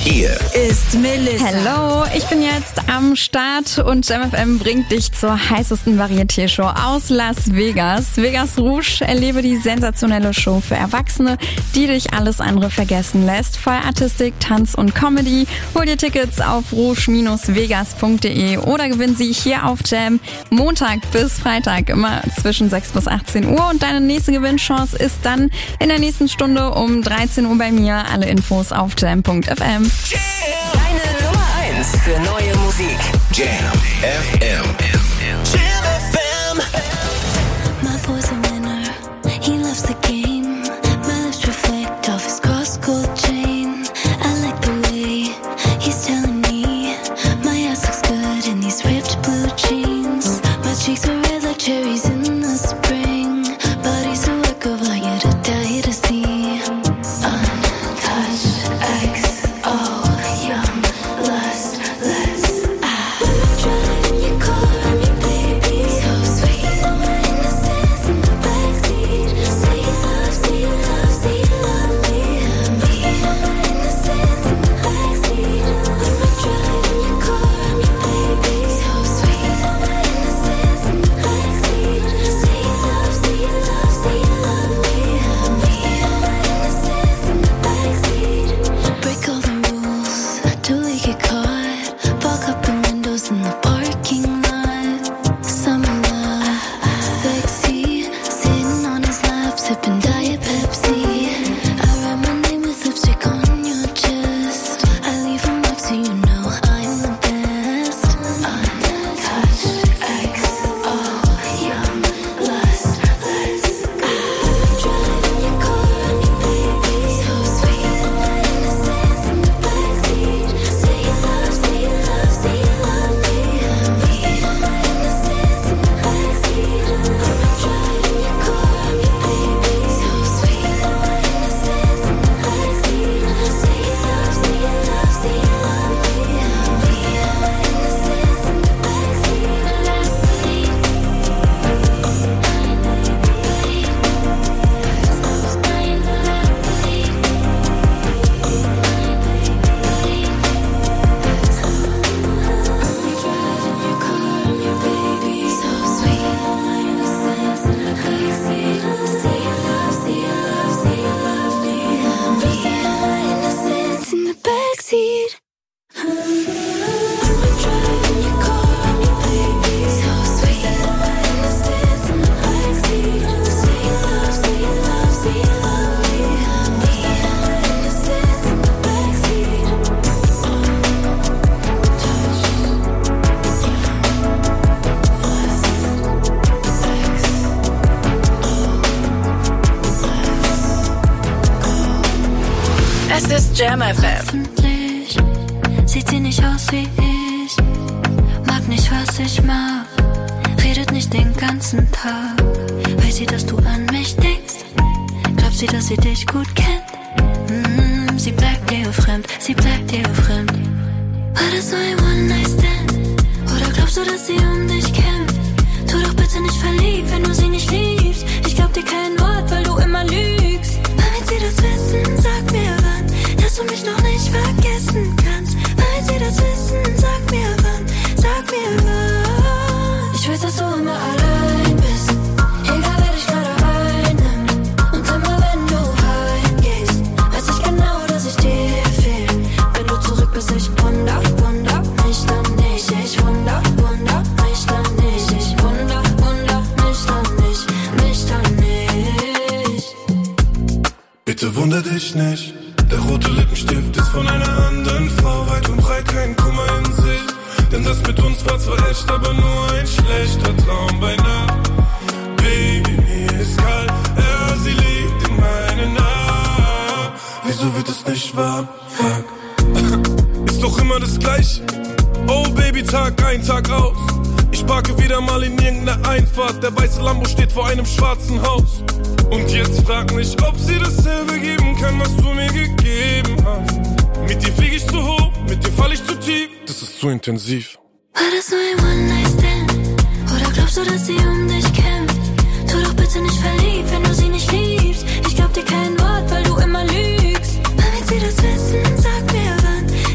Hier ist Melissa. Hello, ich bin jetzt am Start und JamFM bringt dich zur heißesten Varieté-Show aus Las Vegas. Vegas Rouge, erlebe die sensationelle Show für Erwachsene, die dich alles andere vergessen lässt. Voll Artistik, Tanz und Comedy. Hol dir Tickets auf rouge-vegas.de oder gewinn sie hier auf Jam Montag bis Freitag, immer zwischen 6 bis 18 Uhr. Und deine nächste Gewinnchance ist dann in der nächsten Stunde um 13 Uhr bei mir. Alle Infos auf jam.fm. Deine Nummer 1 für neue Musik. Jam FM. Jam FM. My boy's a winner. He loves the game. My lips reflect off his cross-gold chain. I like the way he's telling me my ass looks good in these ripped blue jeans. My cheeks are red like cherries in the spring. Body's a work of art, you're to die to see. Jam FM. Hoffentlich sieht sie nicht aus wie ich. Mag nicht, was ich mag. Redet nicht den ganzen Tag. Weiß sie, dass du an mich denkst? Glaubt sie, dass sie dich gut kennt? Sie bleibt dir fremd, sie bleibt dir fremd. War das so ein One-Night-Stand? Oder glaubst du, dass sie um dich kämpft? Tu doch bitte nicht verliebt, wenn du sie nicht liebst. Ich glaub dir kein Wort, weil du immer lügst. Wenn sie das wissen, sag mir wann, dass du mich noch nicht vergessen kannst. Wenn sie das wissen, sag mir wann, sag mir wann. Ich weiß, dass du immer allein bist, egal wer dich gerade einnimmt. Und immer wenn du heimgehst, weiß ich genau, dass ich dir fehl. Wenn du zurück bist, ich wunder mich dann nicht. Ich wunder mich dann nicht. Ich wunder mich dann nicht. Bitte wunder dich nicht. Der rote Lippenstift ist von einer anderen Frau. Weit und breit kein Kummer in Sicht. Denn das mit uns war zwar echt, aber nur ein schlechter Traum bei Nacht. Baby, mir ist kalt, ja, sie liegt in meinen Armen. Wieso wird es nicht warm? Fuck. Ist doch immer das Gleiche. Oh Baby, Tag ein, Tag aus. Ich parke wieder mal in irgendeiner Einfahrt. Der weiße Lambo steht vor einem schwarzen Haus. Und jetzt frag mich, ob sie dasselbe geben kann, was du mir gegeben hast. Mit dir flieg ich zu hoch, mit dir fall ich zu tief. Das ist zu intensiv. War das nur ein One-Night-Stand? Oder glaubst du, dass sie um dich kämpft? Tu doch bitte nicht verliebt, wenn du sie nicht liebst. Ich glaub dir kein Wort, weil du immer lügst. Wenn sie das wissen, sag mir wann,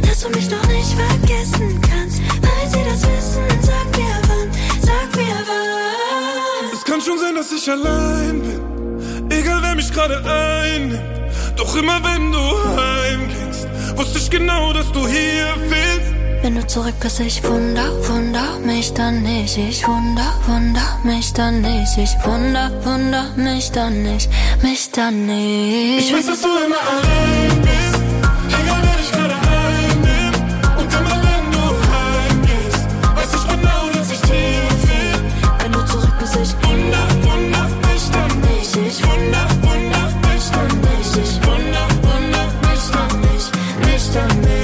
dass ich allein bin, egal wer mich gerade einnimmt. Doch immer wenn du heimgehst, wusste ich genau, dass du hier fehlst. Wenn du zurück bist, ich wunder mich dann nicht. Ich wunder mich dann nicht. Ich wunder mich dann nicht. Mich dann nicht. Ich weiß, dass du immer allein bist, egal wer dich gerade einnimmt. Und immer wenn du heimgehst, weiß ich genau, dass ich dir fehl. Wenn du zurück bist, ich wunder mich dann nicht. Ich wunder mich dann nicht. Ich wunder mich dann nicht. Mich dann nicht.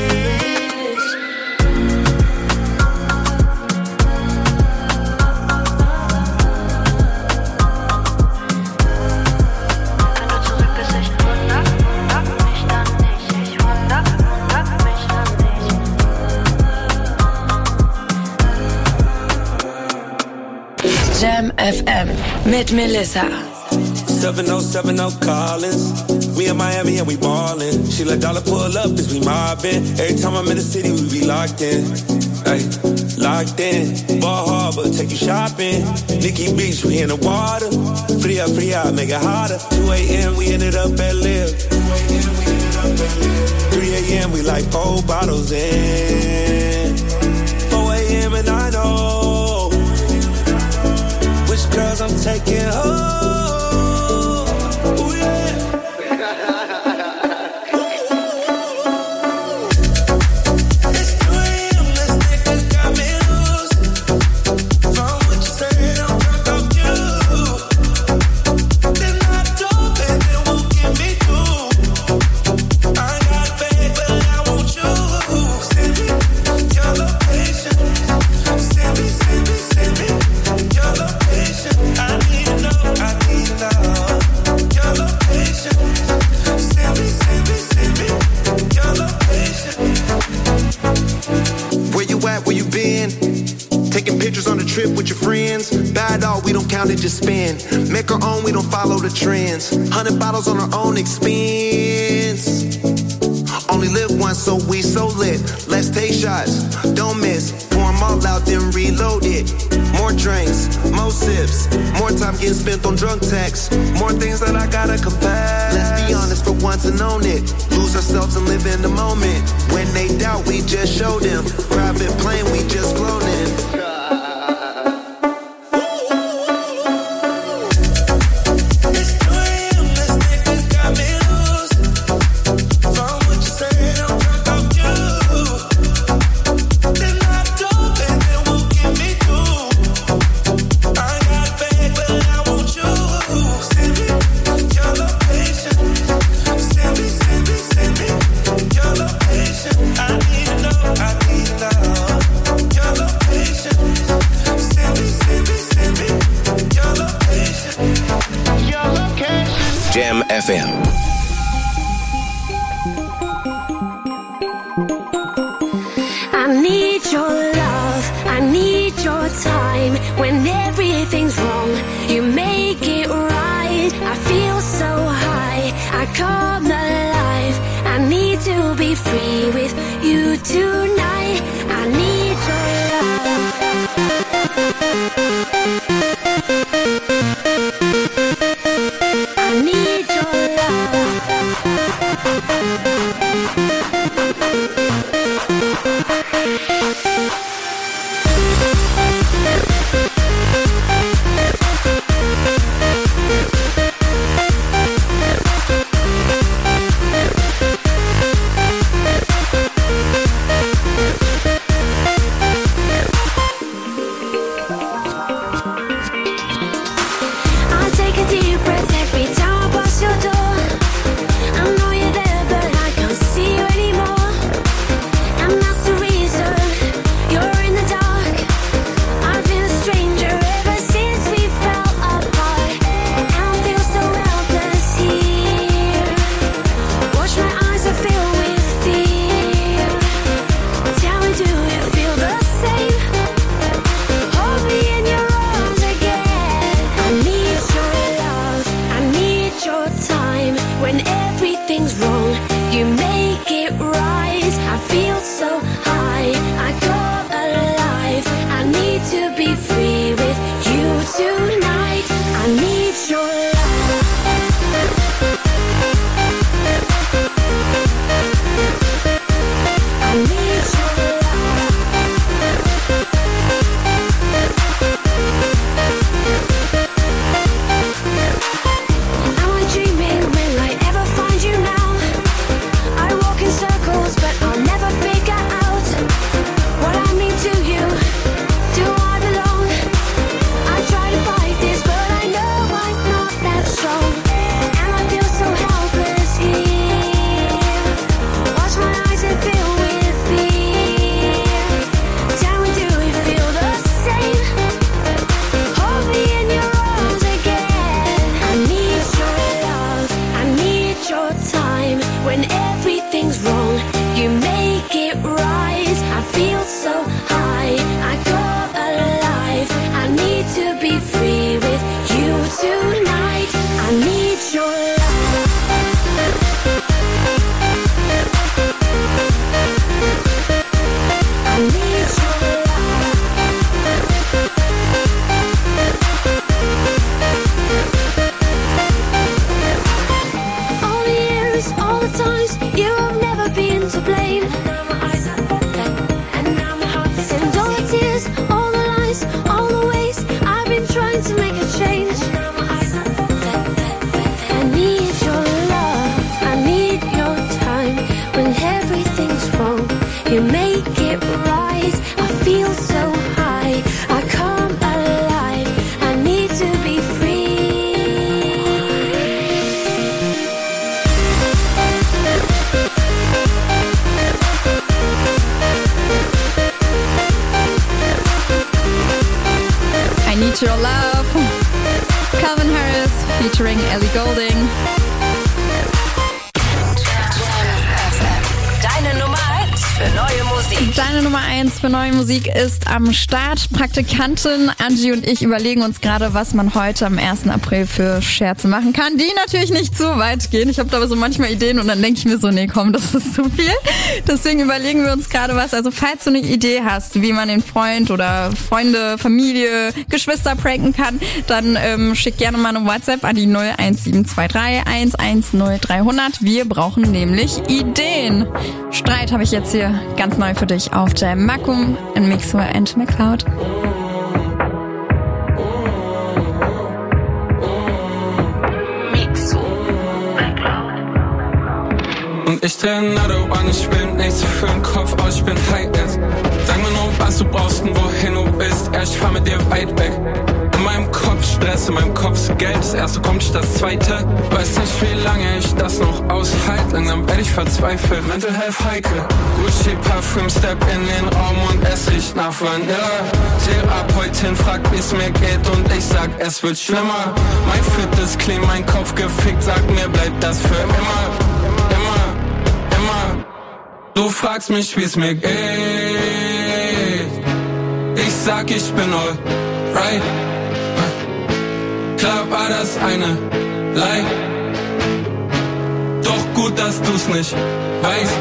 Jam FM mit Melissa. 7070 Collins. We in Miami and we ballin'. She let dollar pull up as we mobbin'. Every time I'm in the city, we be locked in. Ay, locked in. Ball Harbor, take you shopping. Nikki Beach, we in the water. Free up, make it hotter. 2 a.m. we ended up at Live. 3 a.m. we like 4 bottles in. 4 a.m. and I know which girls I'm taking home. Ooh, yeah. It's 2 a.m. This nigga got me loose. From what you said, I'm drunk off you. Then I dope and it won't get me through. I ain't got a bag, but I want you. Send me your location. Send me your location. I need to know your location. Send me your location. Where you at, where you been? Taking pictures on the trip with your friends. Bad all, we don't count it, just spend. Make our own, we don't follow the trends. 100 bottles on our own expense. Only live once, so we so lit. Let's take shots, don't miss. Pour them all out, then reload it. More drinks, more sips. More time getting spent on drunk texts. More things that I gotta confess. Let's be honest for once and own it. Lose ourselves and live in the moment. When they doubt, we just show them. Private plane, we just flown in. Jam FM. I need your love, I need your time. When everything's wrong, you make it right. I feel so high, I come alive. I need to be free with you tonight. I need your love. I need your love. I'll take a deep breath every time I pass your door. I know you're there, but I can't see you anymore. And that's the reason Need Your Love. Calvin Harris featuring Ellie Goulding. Deine Nummer 1 für neue Musik. Deine Nummer 1 für neue Musik ist am Start. Praktikantin Angie und ich überlegen uns gerade, was man heute am 1. April für Scherze machen kann, die natürlich nicht zu weit gehen. Ich habe da aber so manchmal Ideen und dann denke ich mir so, nee, komm, das ist zu viel. Deswegen überlegen wir uns gerade was. Also falls du eine Idee hast, wie man den Freund oder Freunde, Familie, Geschwister pranken kann, dann schick gerne mal eine WhatsApp an die 01723 110 300. Wir brauchen nämlich Ideen. Streit habe ich jetzt hier ganz neu für dich auf Jam. Makum in Mixur and McCloud. Und ich dreh Nado an, ich bin nichts für den Kopf aus, ich bin high end. Sag mir nur, was du brauchst und wohin du willst, ich fahr mit dir weit weg. In meinem Kopf Stress, in meinem Kopf ist Geld, das erste kommt nicht das zweite. Weiß nicht, wie lange ich das noch aushalte, langsam werd ich verzweifelt. Mental Health heikel, Gucci Parfüm, Step in den Raum und es riecht nach Vanilla. Therapeutin fragt, wie's mir geht und ich sag, es wird schlimmer. Mein Fit ist clean, mein Kopf gefickt, sag mir, bleibt das für immer. Immer. Du fragst mich, wie's mir geht. Ich sag, ich bin alright. Klar war das eine Lie. Doch gut, dass du's nicht weißt.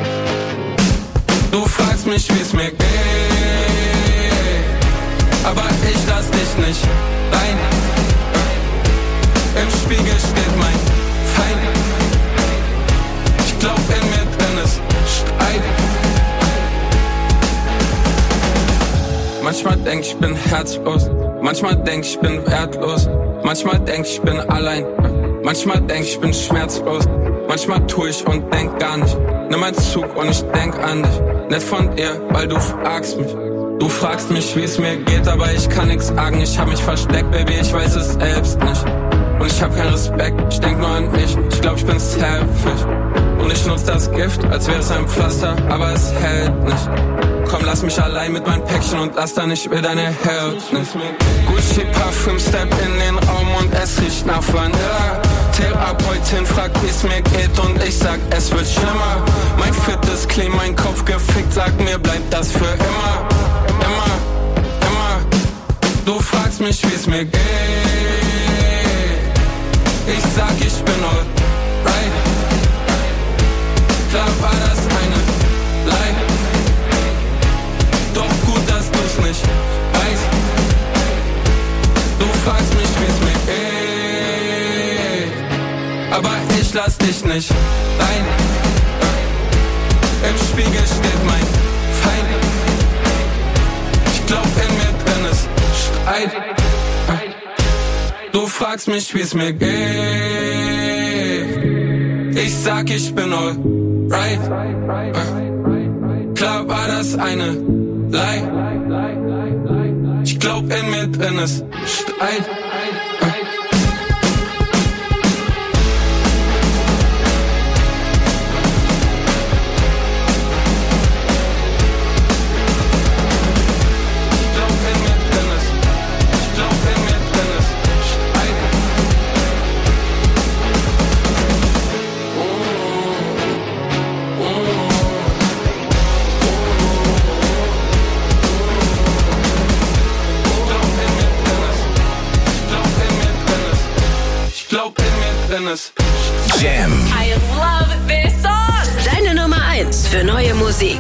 Du fragst mich, wie's mir geht. Aber ich lass dich nicht rein. Im Spiegel steht mein Feind. Ich glaub, in mir drin ist Streit. Manchmal denk ich bin herzlos. Manchmal denk ich bin wertlos. Manchmal denk ich bin allein. Manchmal denk ich bin schmerzlos. Manchmal tu ich und denk gar nicht. Nimm einen Zug und ich denk an dich. Nicht von dir, weil du fragst mich. Du fragst mich, wie es mir geht, aber ich kann nix sagen. Ich hab mich versteckt, Baby, ich weiß es selbst nicht. Und ich hab keinen Respekt, ich denk nur an mich. Ich glaub, ich bin selfish. Und ich nutz das Gift, als wäre es ein Pflaster, aber es hält nicht. Komm, lass mich allein mit meinem Päckchen und lass dann nicht mehr deine Held nicht. Gucci Parfüm, Step in den Raum und es riecht nach Vanilla. Therapeutin fragt, wie's mir geht und ich sag, es wird schlimmer. Mein Fit ist clean, mein Kopf gefickt, sag mir, bleibt das für immer. Immer. Du fragst mich, wie's mir geht. Ich sag, ich bin alright. Klar war das eine Lie. Doch gut, dass du's nicht weißt. Du fragst mich, wie's mir geht. Aber ich lass dich nicht rein. Im Spiegel steht mein Feind. Ich glaub, in mir drin ist Streit. Du fragst mich, wie's mir geht. Ich sag, ich bin alright. Klar war das eine Lie. Ich glaub, in mir drin ist Streit. Jam. I love this song. Deine Nummer 1 für neue Musik.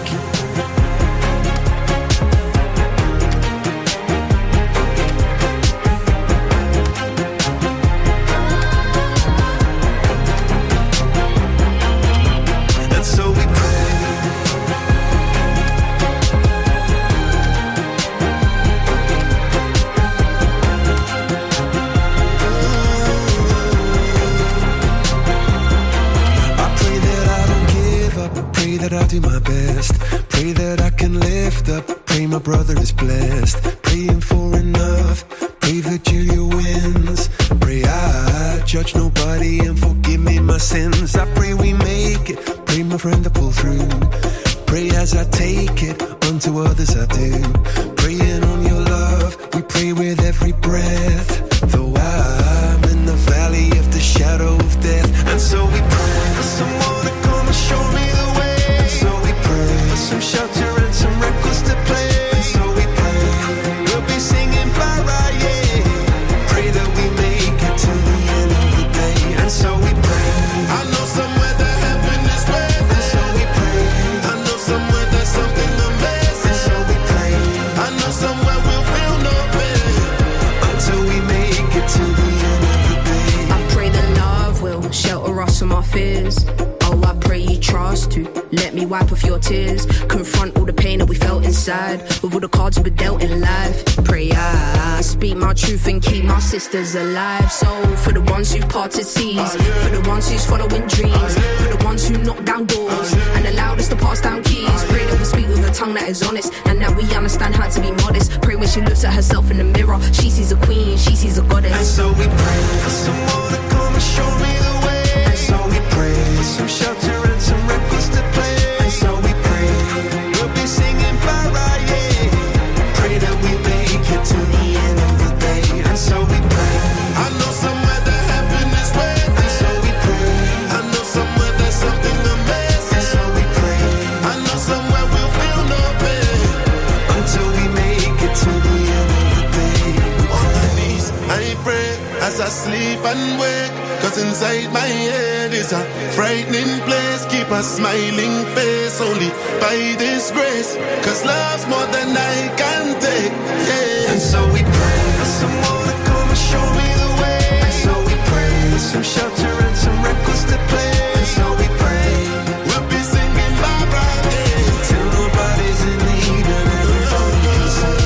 I'll do my best. Pray that I can lift up. Pray my brother is blessed. Praying for enough. Pray Virgilia wins. Pray I judge nobody and forgive me my sins. I pray we make it. Pray my friend to pull through. Pray as I take it. Unto others I do. Praying on your love. We pray with every breath. Though I'm in the valley of the shadow of death. And so we pray for someone to come and show me the way. And so we pray for some shelter and some records to play. And so we pray we'll be singing bye-bye, yeah. Pray that we make it to the end of the day. And so we pray. I know somewhere that heaven is waiting. And so we pray. I know somewhere there's something amazing. And so we pray. I know somewhere we'll feel no pain until we make it to the end of the day. I pray that love will shelter us from our fears. Oh, I pray you trust to let me wipe off your tears. Confront all the pain that we felt inside with all the cards we've been dealt in life. Pray I speak my truth and keep my sisters alive. So for the ones who parted seas, for the ones who's following dreams, for the ones who knock down doors and allowed us to pass down keys. Pray that we speak with a tongue that is honest and that we understand how to be modest. Pray when she looks at herself in the mirror, she sees a queen, she sees a goddess. And so we pray for someone to come and show me the way. And so we pray for some shelter and some records to play. And so we pray we'll be singing bye-bye, yeah. Pray that we make it to the end of the day. And so we pray. I know somewhere that heaven is waiting. And so we pray. I know somewhere there's something amazing. And so we pray. I know somewhere we'll feel no pain until we make it to the end of the day. On my knees I pray as I sleep and wake, 'cause inside my head is a frightening place. Keep a smiling face only by this grace, 'cause love's more than I can take, yeah. And so we pray for someone to come and show me the way. And so we pray for some shelter and some records to play. And so we pray we'll be singing bye-bye, yeah. till nobody's in need and everybody can sing.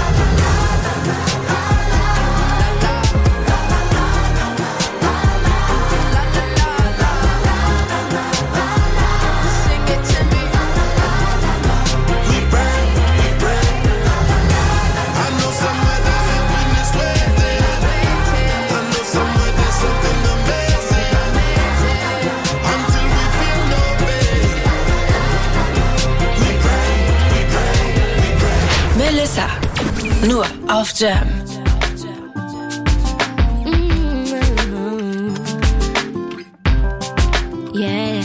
Melissa, nur auf Jam. Yeah.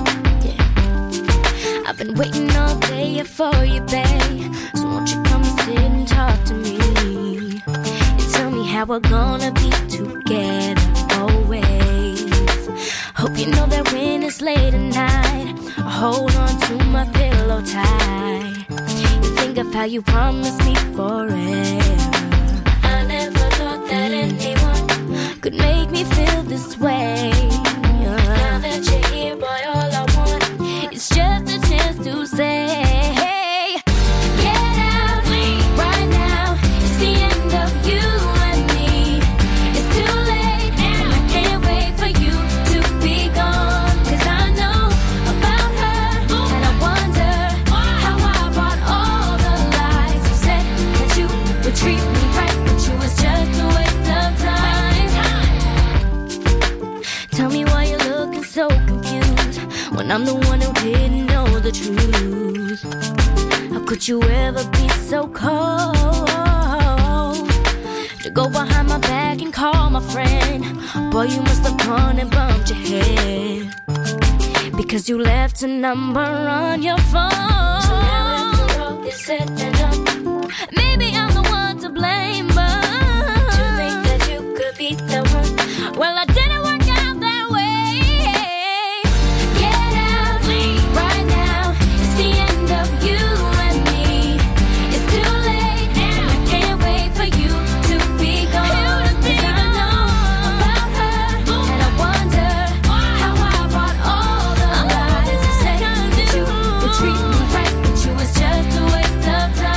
I've been waiting all day for you, babe. So won't you come and sit and talk to me and tell me how we're gonna be together always. Hope you know that when it's late at night, I hold on to my pillow tight. Think of how you promised me forever. I never thought that anyone could make me feel this way. Now that you're here, boy, all I want is just a chance to say, get out right now. It's the end of you and me. It's too late and I can't wait for you to be gone. 'Cause I know about her and I wonder how I brought all the lies. You said that you would treat me right, but you was just a waste of time. Tell me why you're looking so confused when I'm the one who didn't know the truth. How could you ever be so cold to go behind my back and call my friend? Boy, you must have gone and bumped your head because you left a number on your phone. So now after all is said and done, maybe I'm the one to blame, but to think that you could be the one, well, I didn't work out that way. Get out right now. It's the end of you and me. It's too late and I can't wait for you to be gone. 'Cause I know about her and I wonder how I brought all the lies. You said that you would treat me right, but you was just a waste of time.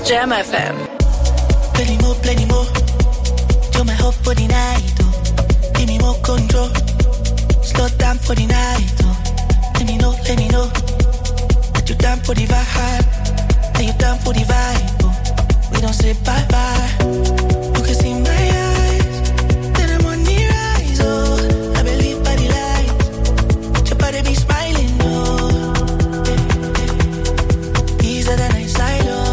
Jam FM. Plenty more. You're my hope for the night, oh. Give me more control. Slow down for the night, oh. Let me know. That you're down for the vibe. That you're down for the vibe, oh. We don't say bye-bye. You can see my eyes. Then I'm on the rise, oh. I believe by the light. Your body be smiling, oh. Easier than I side, oh.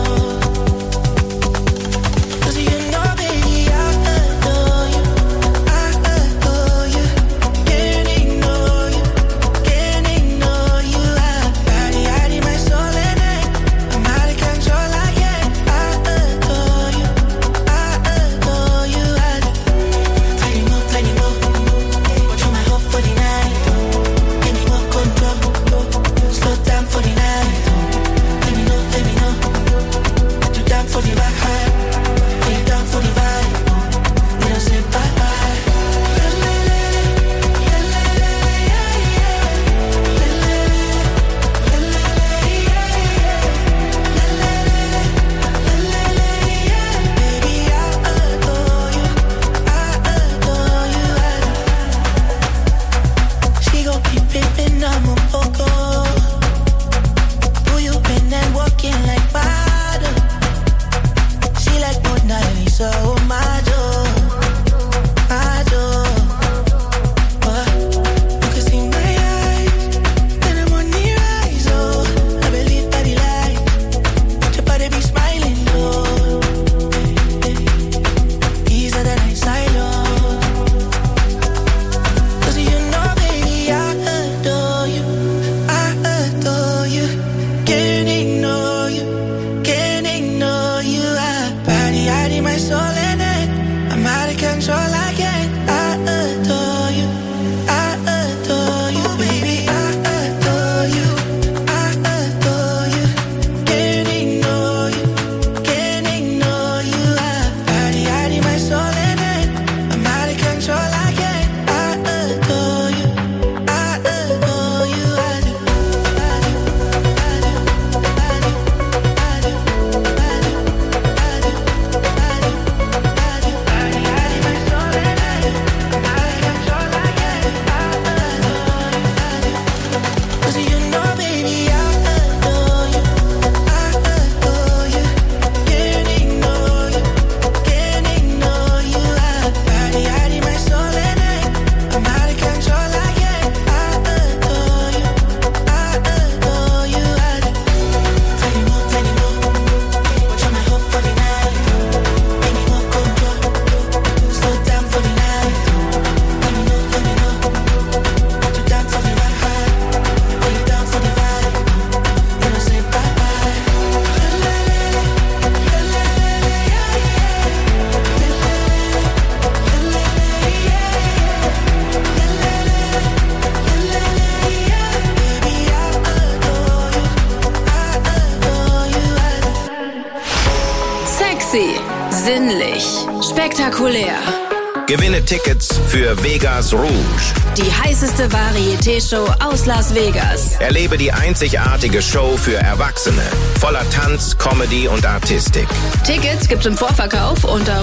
Sinnlich. Spektakulär. Gewinne Tickets für Vegas Rouge. Die heißeste Varieté-Show aus Las Vegas. Erlebe die einzigartige Show für Erwachsene. Voller Tanz, Comedy und Artistik. Tickets gibt's im Vorverkauf unter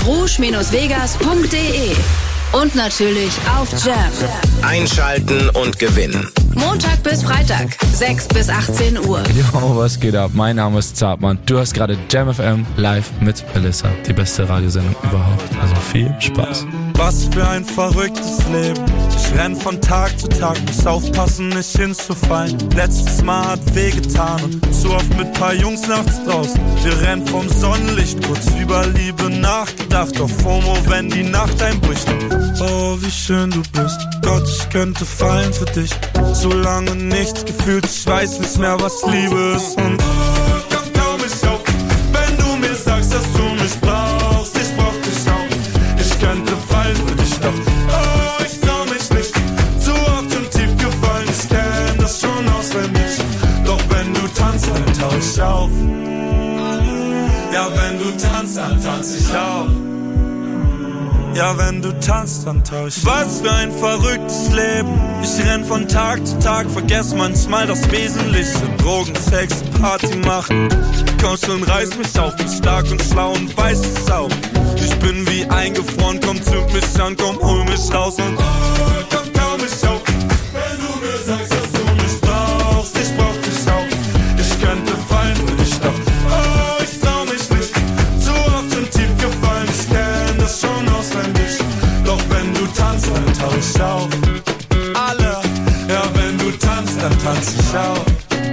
rouge-vegas.de. Und natürlich auf Jam. Einschalten und gewinnen. Montag bis Freitag, 6 bis 18 Uhr. Jo, was geht ab? Mein Name ist Zartmann. Du hast gerade Jam FM live mit Melissa. Die beste Radiosendung überhaupt. Also viel Spaß. Was für ein verrücktes Leben. Ich renn von Tag zu Tag, muss aufpassen, nicht hinzufallen. Letztes Mal hat wehgetan und zu oft mit paar Jungs nachts draußen. Wir rennen vom Sonnenlicht, kurz über Liebe nachgedacht. Auf FOMO, wenn die Nacht einbricht. Oh, wie schön du bist. Gott, ich könnte fallen für dich. So lange nichts gefühlt, ich weiß nicht mehr, was Liebe ist. Und komm, trau mich auf, wenn du mir sagst, dass du mich brauchst. Ich brauch dich auch. Ich könnte fallen für dich, doch oh, ich trau mich nicht. Zu oft im Tief gefallen, ich kenn das schon auswendig. Doch wenn du tanzt, dann tau ich auf. Ja, wenn du tanzt, dann tanz ich auf. Ja, wenn du tanzt, dann tausch. Was für ein verrücktes Leben. Ich renn von Tag zu Tag, vergess manchmal das Wesentliche. Drogen, Sex, Party machen. Kommst und reiß mich auf, bin stark und schlau und weiß es auch. Ich bin wie eingefroren, komm, zünd mich an, komm, hol mich raus und komm, tau mich auf. Wenn du mir sagst, dass du mich brauchst, ich brauch dich auch. Ich könnte fallen für dich, doch ich trau mich nicht. Zu oft schon tief gefallen, ich kenn das schon auswendig. Doch wenn du tanzt, dann tau ich auf. Alle, ja, wenn du tanzt, dann tanz ich auf.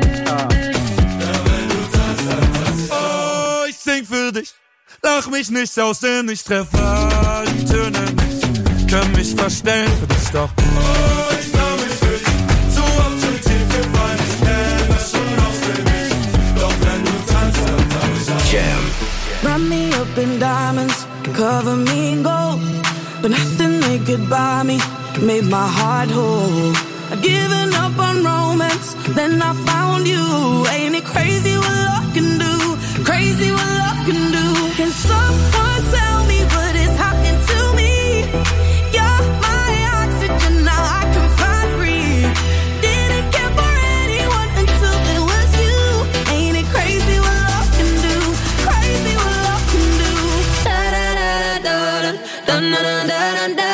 Sing für dich, lach mich nicht aus, denn ich treffe die Töne nicht. Kann mich verstellen für dich, doch ich trau mich für dich. Zu oft schon tief gefallen, ich kenn das schon auswendig. Doch wenn du tanzt, dann tau ich auf. Jam. Wrap me up in diamonds, cover me in gold, but nothing they could buy me made my heart whole. I'd given up on romance, then I found you. Ain't it crazy what love can do? Crazy what love can do. Can someone tell me what is happening to me? You're my oxygen, now I can find breathe. Didn't care for anyone until it was you. Ain't it crazy what love can do? Crazy what love can do. Da da da da da da da da da da.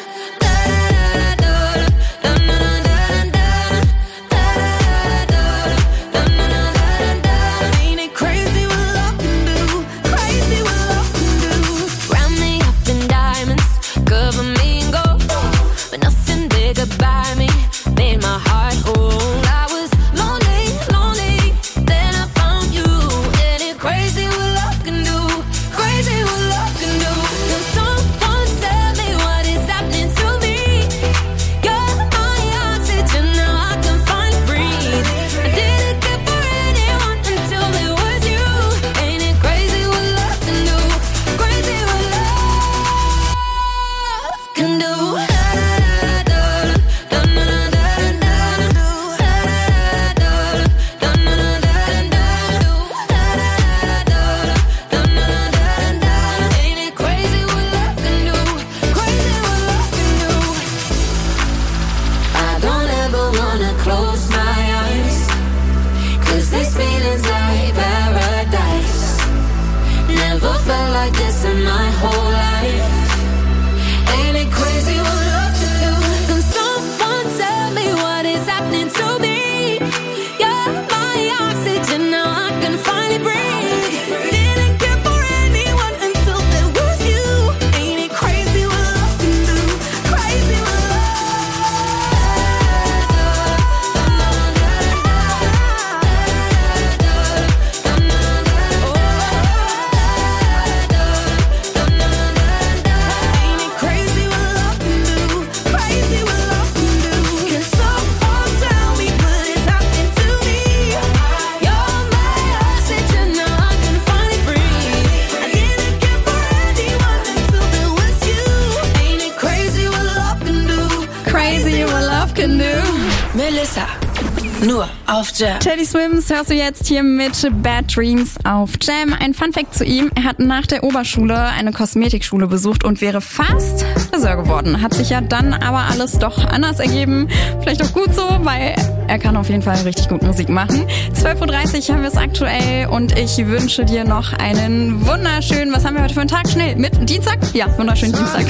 Nur auf Jam. Teddy Swims hörst du jetzt hier mit Bad Dreams auf Jam. Ein Funfact zu ihm: Er hat nach der Oberschule eine Kosmetikschule besucht und wäre fast Friseur geworden. Hat sich ja dann aber alles doch anders ergeben. Vielleicht auch gut so, weil er kann auf jeden Fall richtig gut Musik machen. 12.30 Uhr haben wir es aktuell und ich wünsche dir noch einen wunderschönen, was haben wir heute für einen Tag? Schnell, mit Dienstag? Ja, wunderschönen Dienstag.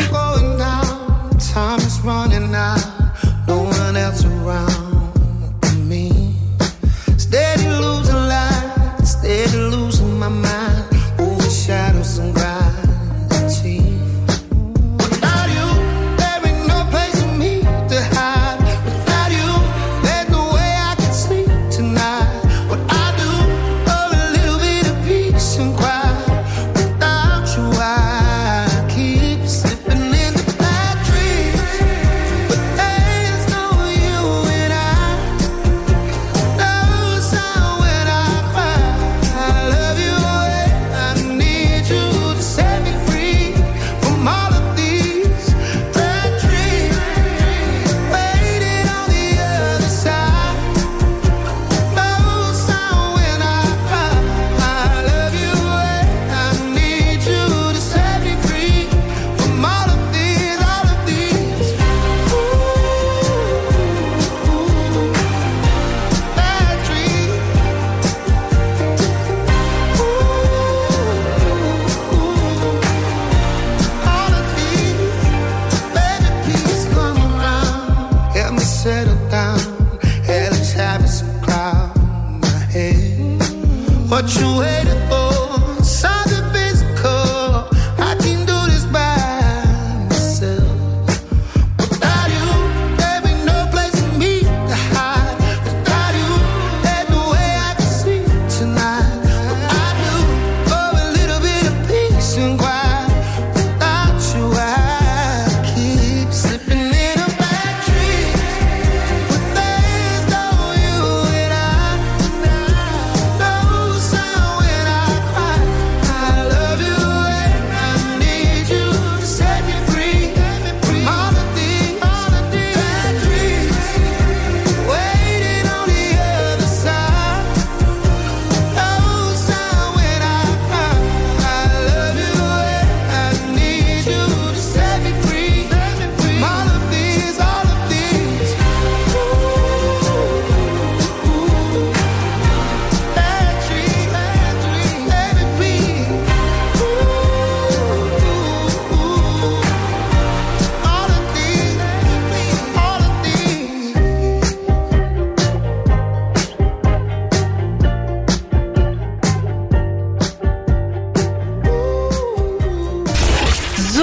Time is running out, no one else around me. Steady losing light, steady losing my mind, over shadows and gravity. Without you, there ain't no place for me to hide. Without you, there's no way I can sleep tonight. What I do, for a little bit of peace and quiet. Without you, I keep slipping into bad dreams. But there's no you and I.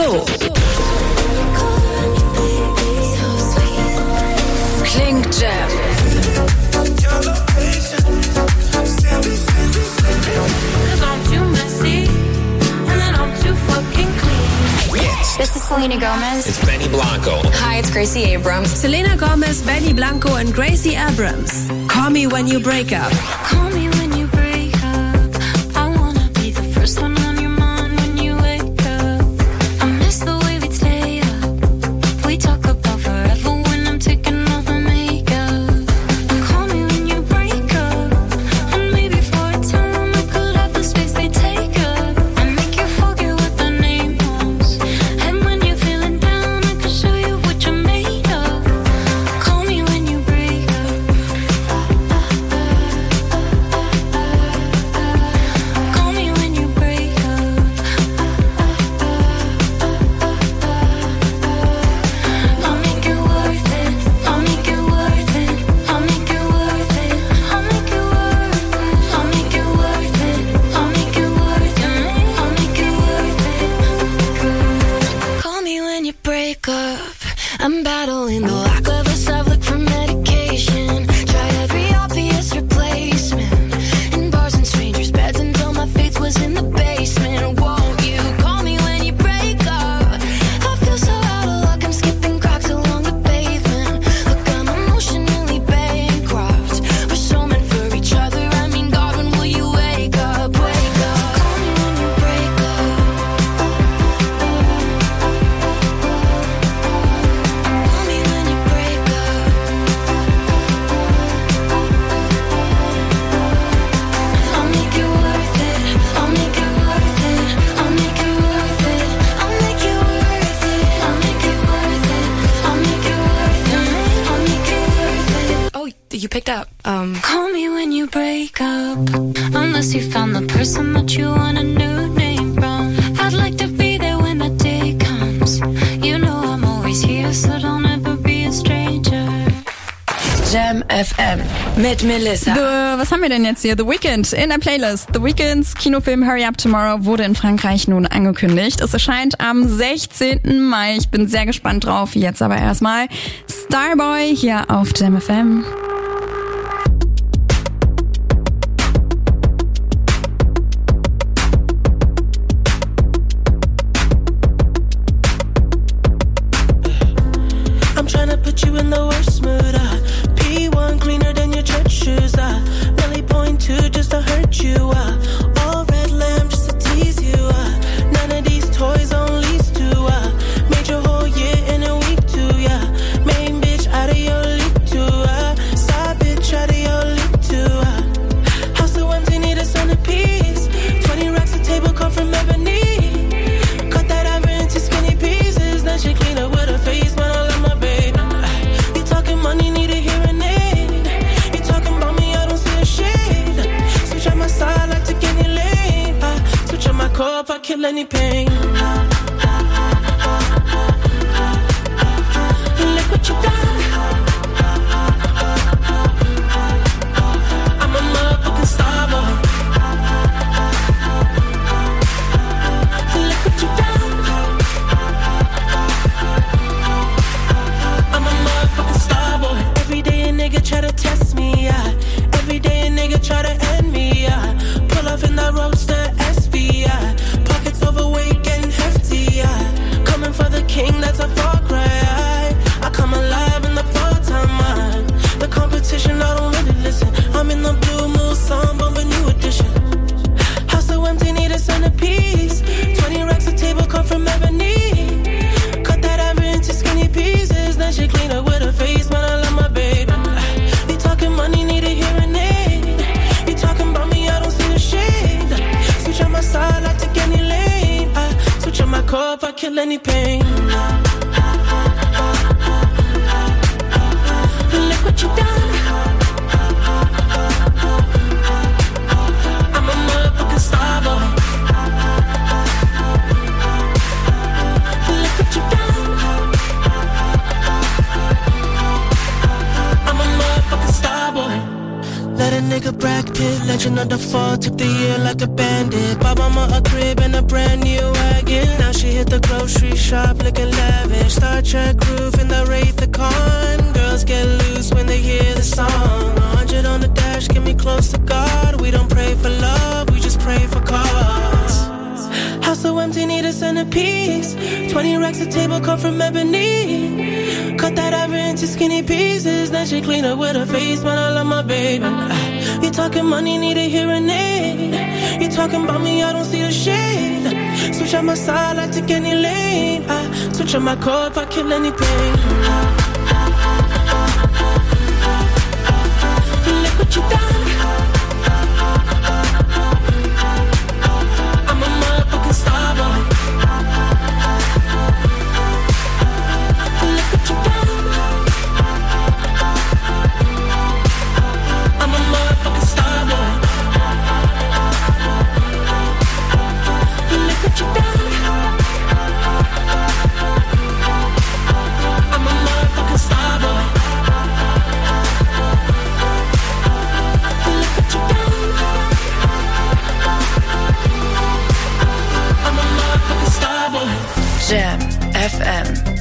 So klingt Jam. This is Selena Gomez. It's Benny Blanco. Hi, it's Gracie Abrams. Selena Gomez, Benny Blanco and Gracie Abrams. Call Me When You Break Up. Call me when you break up. I wanna be the first one on your mind when you wake up. I miss the way we'd stay up. We talk about forever when I'm taking off my makeup. Call me when you break up. And maybe for a time I could have the space they take up. And make you forget what the name was. And when you're feeling down, I can show you what you're made of. Call me when you break up. Call me when you break up. I'll make it worth it. I'll make it worth it. I'll make it worth it. I'll make it worth it. I'll make it worth it. I'll make it worth it. I'll make it worth it. Call me when you break up. I'm battling the lack of a self, look for medication. Tried every obvious replacement in bars and strangers' beds until my faith was in the basement. Won't you call me when you break up? I feel so out of luck, I'm skipping cracks along the pavement. Look, I'm emotionally bankrupt. We're so meant for each other. I mean, God, when will you wake up? Wake up. Call me when you break up. Call me when you break up. I'll make it worth it. I'll make it worth it. I'll make it worth it. I'll make it worth it. I'll make it worth it. I'll make it worth it. I'll make it worth it. Oh, you picked up. Call me when you break up. Unless you found the person that you want a new name from. I'd like to be there when the day comes. You know I'm always here, so don't ever be a stranger. Jam FM mit Melissa. Was haben wir denn jetzt hier? The Weeknd in der Playlist. The Weeknds Kinofilm Hurry Up Tomorrow wurde in Frankreich nun angekündigt. Es erscheint am 16. Mai. Ich bin sehr gespannt drauf. Jetzt aber erstmal Starboy hier auf Jam FM. I'm tryna put you in the worst mood. P1 cleaner than your church shoes. Really point to just to hurt you. All red lamb just to tease you. None of these toys on lease to. Made your whole year in a week too. Yeah, main bitch out of your league too. Side bitch out of your league too. House so empty, need a centerpiece. 20 racks a table come from ebony. Cut that ivory into skinny pieces. Then she clean up with her face, man. I love my baby. You talking money, need a hearing aid. You talking about me, I don't see a shade. Switch on my side, like to any lane. Switch on my core if I kill any pain. Look what you done. I'm a motherfucking star boy. Look what you done. I'm a motherfucking star boy. Every day a nigga try to test me, yeah. Every day a nigga try to end me, yeah. Pull off in the roadster SV, yeah. Pockets overweight getting hefty, yeah. Coming for the king, that's a far cry. I come alive in the fall time, the competition, I don't really listen. I'm in the blue moon song, but a new edition. House so empty, need a centerpiece. 20 racks a table come from ebony. Cut that ivory into skinny pieces. Then she clean up with her face, man, I love my baby. You talking money, need a hearing aid. You talking about me, I don't see the shade. Switch on my side, I take any lane. Switch on my core if I kill any pain. Look what you done. I'm a motherfucking star boy. Look what you done. I'm a motherfucking star boy. Let a nigga Brad Pitt, legend of the fall, took the year like a bandit. Bought mama a crib and a brand new wagon. Now she hit the grocery shop. shop looking lavish. Star Trek roof in the Wraith the Con. Girls get loose when they hear the song. 100 on the dash, get me close to God. We don't pray for love, we just pray for cause. House so empty, need a centerpiece. 20 racks of table come from ebony. Cut that ever into skinny pieces. Then she clean up with her face, man, I love my baby. You talking money, need a hearing aid. You talking about me, I don't see the shade. Switch out my side, I take any lane. I switch out my core if I kill any pain. Look what you done. I'm a motherfucking star boy. Look what you done. I'm a motherfucking star boy. Look what you done. I'm a motherfucking star boy. Look what you done. I'm a motherfucking star boy. Jam FM.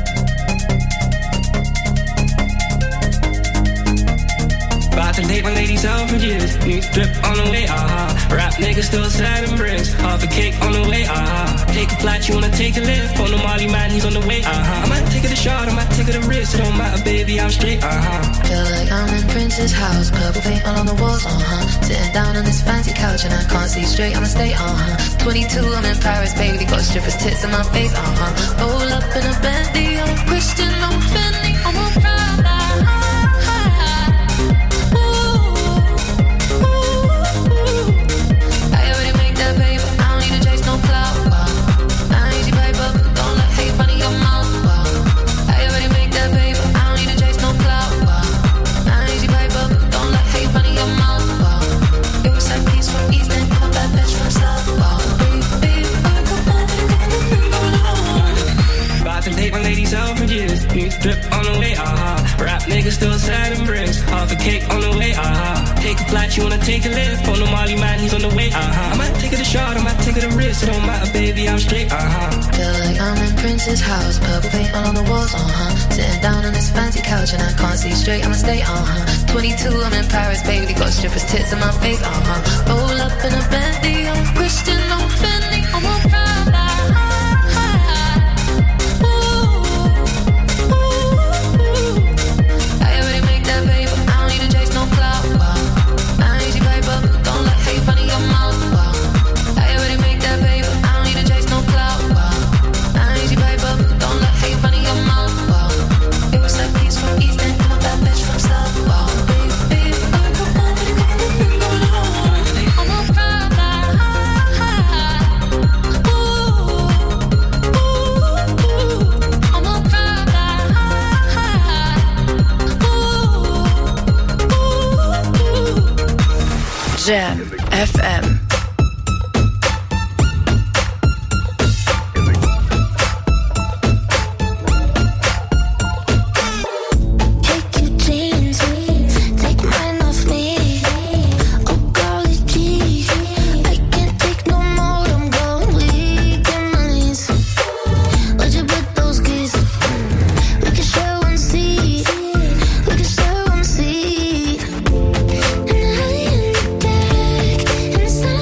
About to date my ladies out for years. New drip on the way, Rap niggas still sliding bricks. Half a cake on the way, Take a flight, you wanna take a lift. On the Molly man, he's on the way, I might take it a shot, I might take it a risk. It don't matter, baby, I'm straight, Feel like I'm in Prince's house. Purple paint all on the walls, Sitting down on this fancy couch and I can't see straight, I'ma stay, 22, I'm in Paris, baby. Got strippers' tits in my face, Roll up in a Bentley, I'm Christian, I'm Fendi, I'm a Prada. Take my ladies out for years. New drip on the way, Rap niggas still sliding bricks. Half a cake on the way, Take a flight, you wanna take a lift. On the Molly man, he's on the way, I might take it a shot, I might take it a risk. It don't matter, baby, I'm straight, Feel like I'm in Prince's house. Purple paint all on the walls, Sitting down on this fancy couch and I can't see straight, I'ma stay, 22, I'm in Paris, baby. Got strippers' tits in my face, Roll up in a Bentley, I'm Christian, I'm Fendi, I'm a Prada. Jam FM. Inside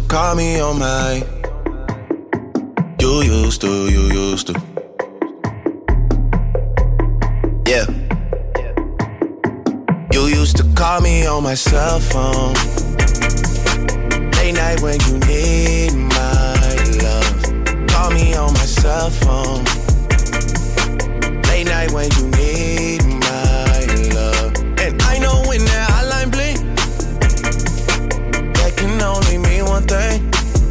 call me on my. You used to. Yeah. You used to call me on my cell phone. Late night when you need my love. Call me on my cell phone. Late night when you need my love. And I know when that hotline blink, that can only mean one thing.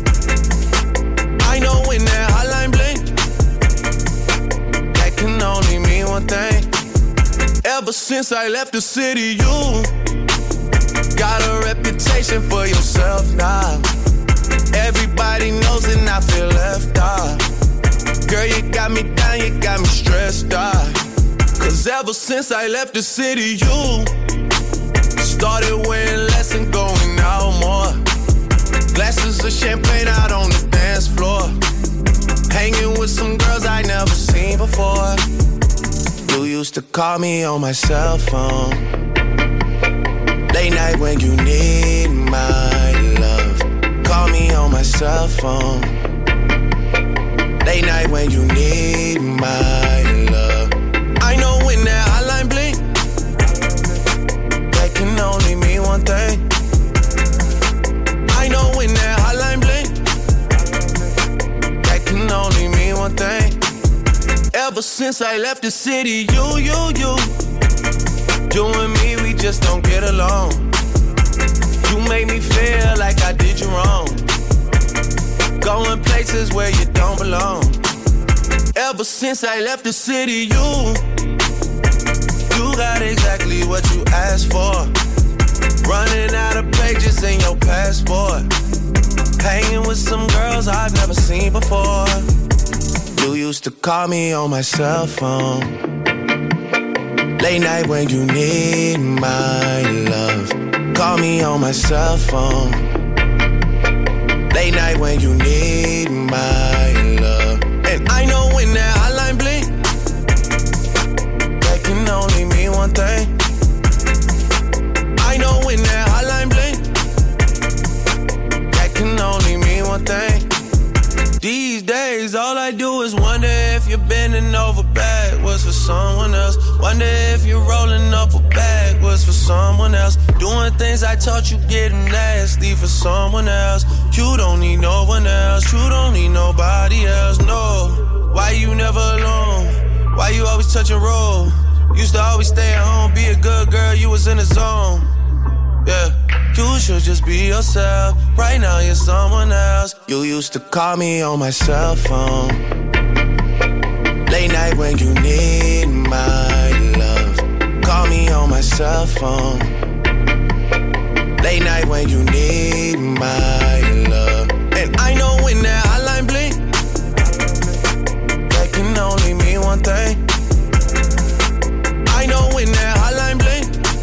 I know when that hotline blink, that can only mean one thing. Ever since I left the city, you got a reputation for yourself now. Everybody knows and I feel left out. Girl, you got me down, you got me stressed out. Cause ever since I left the city, you started wearing less and going out more. Glasses of champagne out on the dance floor. Hanging with some girls I never seen before. You used to call me on my cell phone. Late night when you need my love. Call me on my cell phone. Late night when you need my love. I know when that hotline blink, that can only mean one thing. I know when that hotline blink, that can only mean one thing. Ever since I left the city, you and me, we just don't get along. You made me feel like I did you wrong. Going places where you don't belong. Ever since I left the city, you got exactly what you asked for. Running out of pages in your passport. Hanging with some girls I've never seen before. You used to call me on my cell phone. Late night when you need my love. Call me on my cell phone. Late night when you need my love. And I know when that hotline blink, that can only mean one thing. I know when that hotline blink, that can only mean one thing. These days, all I do is wonder if you're bending over backwards for someone else. Wonder if you're rolling up or backwards for someone else. Doing things I taught you getting nasty for someone else. You don't need no one else. You don't need nobody else, no. Why you never alone? Why you always touch a roll? Used to always stay at home, be a good girl, you was in the zone. Yeah. You should just be yourself. Right now you're someone else. You used to call me on my cell phone. Late night when you need my love. Call me on my cell phone. Late night when you need my love. And I know when that hotline blink, that can only mean one thing. I know when that hotline blink,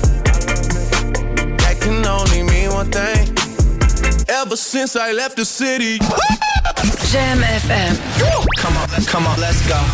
that can only mean one thing. Ever since I left the city. Jam FM. Come on, let's go.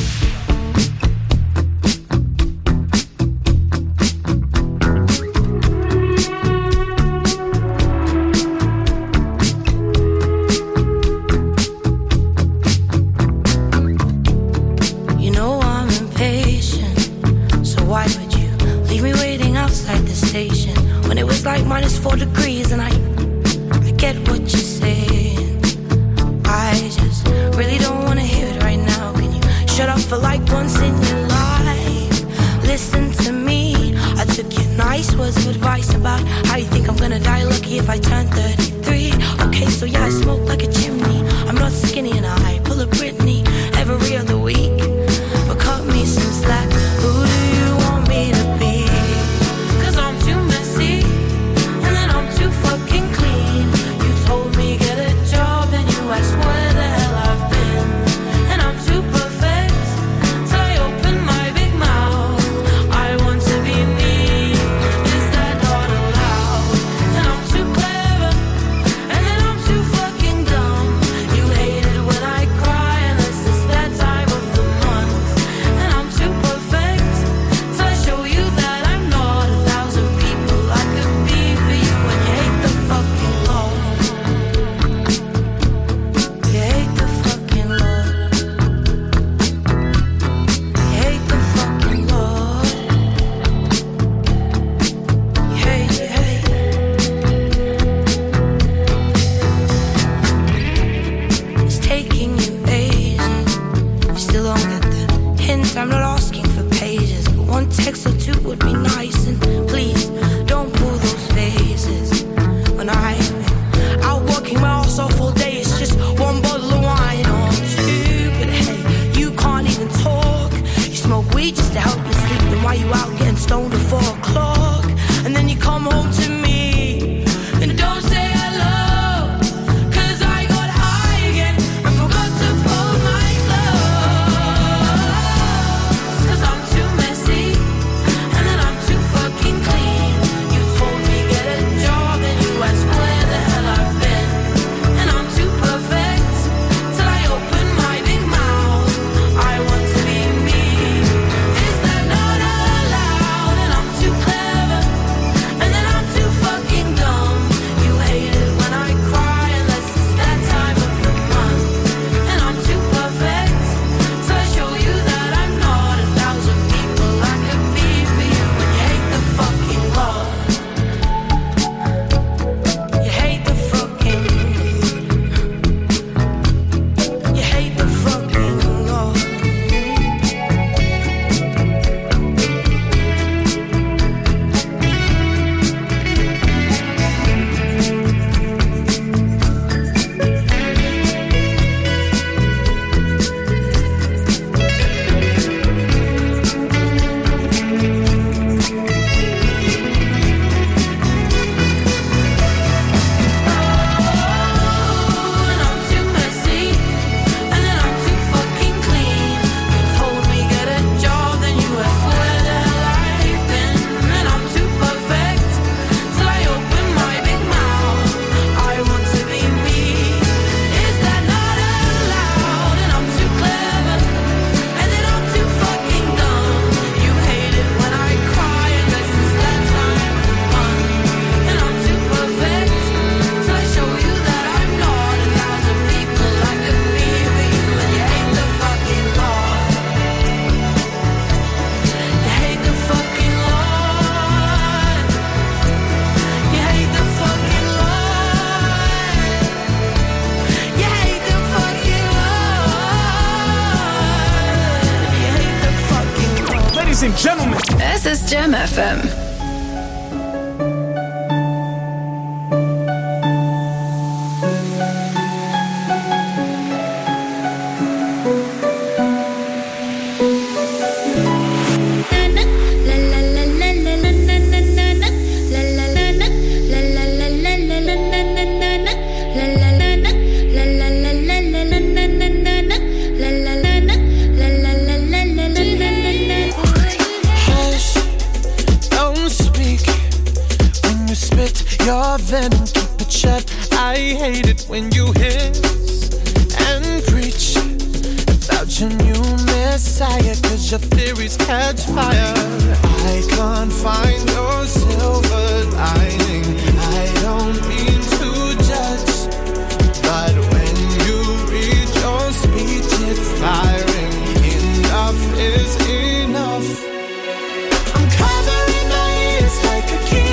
You know I'm impatient, so why would you leave me waiting outside the station when it was like -4 degrees and I get what you're saying. I just really don't wanna hear it right now. Can you shut up for like once in your life? Listen to me. I took your nice words of advice about how you think I'm gonna die lucky if I turn 33. Okay, so yeah, I smoke like a chimney. I'm not skinny and I pull a Britney every other week. But cut me some slack. Who do you want me to be? 'Cause I'm too messy and then I'm too fucking clean. You told me get a job and you asked where the hell I've been. And I'm too perfect, so I open my big mouth. I want to be me, is that not allowed? And I'm too clever, and then I'm too fucking dumb. You hate it when I cry and hint, I'm not asking for pages, but one text or two would be nice. And please, don't pull those phases. When I've been out working my ass off all day, it's just one bottle of wine or two. But hey, you can't even talk. You smoke weed just to help you sleep. Then why you out getting stoned at 4 o'clock? And then you come home to me and don't say hello. Ladies and gentlemen, this is Jam FM. Venom, keep it shut. I hate it when you hiss and preach about your new messiah, 'cause your theories catch fire. I can't find your silver lining. I don't mean to judge, but when you read your speech, it's tiring. Enough is enough. I'm covering my ears like a kid.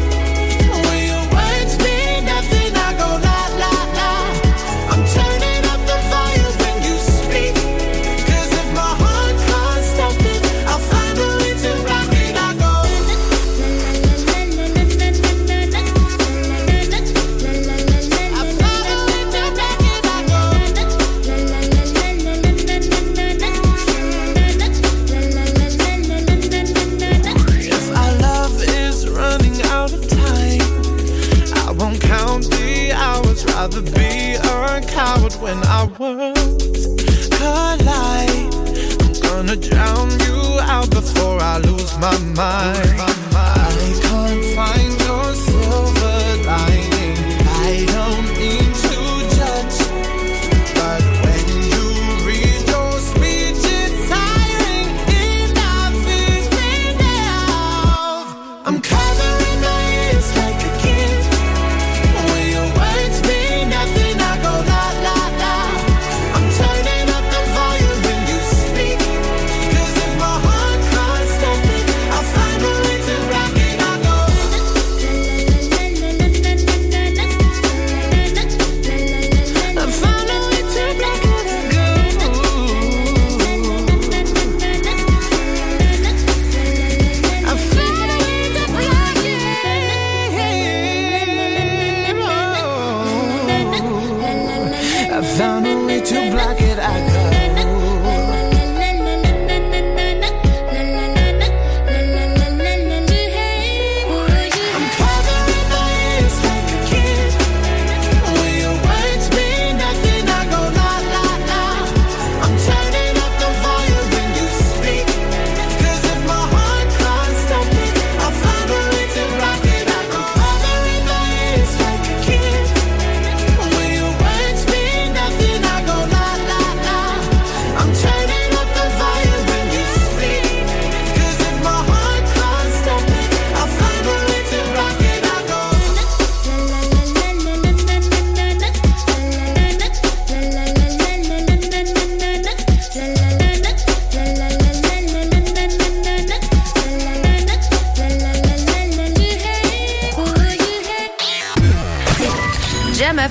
Rather be a coward when our worlds collide. I'm gonna drown you out before I lose my mind. I can't find your silver lining. I don't mean to judge, but when you read your speech, it's tiring. Enough is enough. I'm covering my ears like a kid. When your words mean nothing, I go la la la. I'm turning up the volume when you speak, 'cause if my heart can't stop it, I'll find a way to rock it. I go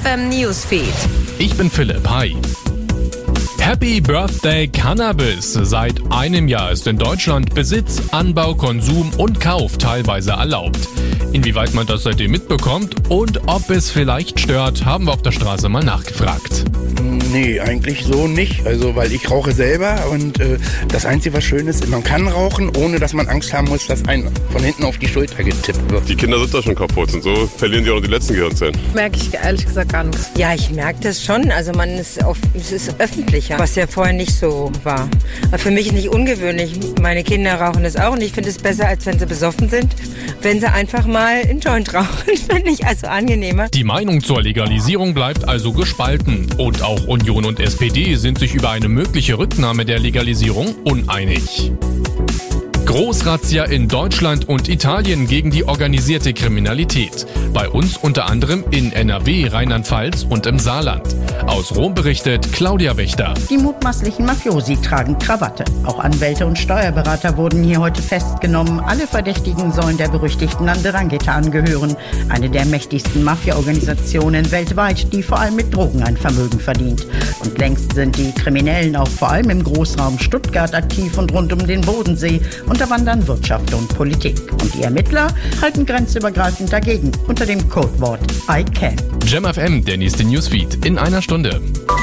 JamFM Newsfeed. Ich bin Philipp, hi. Happy Birthday Cannabis. Seit einem Jahr ist in Deutschland Besitz, Anbau, Konsum und Kauf teilweise erlaubt. Inwieweit man das seitdem mitbekommt und ob es vielleicht stört, haben wir auf der Straße mal nachgefragt. Nee, eigentlich so nicht. Also, weil ich rauche selber und das Einzige, was schön ist, man kann rauchen, ohne dass man Angst haben muss, dass einem von hinten auf die Schulter getippt wird. Die Kinder sind da schon kaputt und so verlieren die auch die letzten Gehirnzellen. Merke ich ehrlich gesagt gar nichts. Ja, ich merke das schon. Also es ist öffentlicher, was ja vorher nicht so war. Aber für mich ist nicht ungewöhnlich. Meine Kinder rauchen das auch und ich finde es besser, als wenn sie besoffen sind. Wenn sie einfach mal einen Joint rauchen, finde ich also angenehmer. Die Meinung zur Legalisierung bleibt also gespalten. Und auch Union und SPD sind sich über eine mögliche Rücknahme der Legalisierung uneinig. Großrazzia in Deutschland und Italien gegen die organisierte Kriminalität. Bei uns unter anderem in NRW, Rheinland-Pfalz und im Saarland. Aus Rom berichtet Claudia Wächter. Die mutmaßlichen Mafiosi tragen Krawatte. Auch Anwälte und Steuerberater wurden hier heute festgenommen. Alle Verdächtigen sollen der berüchtigten 'Ndrangheta angehören. Eine der mächtigsten Mafia-Organisationen weltweit, die vor allem mit Drogen ein Vermögen verdient. Und längst sind die Kriminellen auch vor allem im Großraum Stuttgart aktiv und rund um den Bodensee. Unterwandern Wirtschaft und Politik. Und die Ermittler halten grenzübergreifend dagegen unter dem Codewort I Can. JamFM, der nächste Newsfeed in einer Stunde.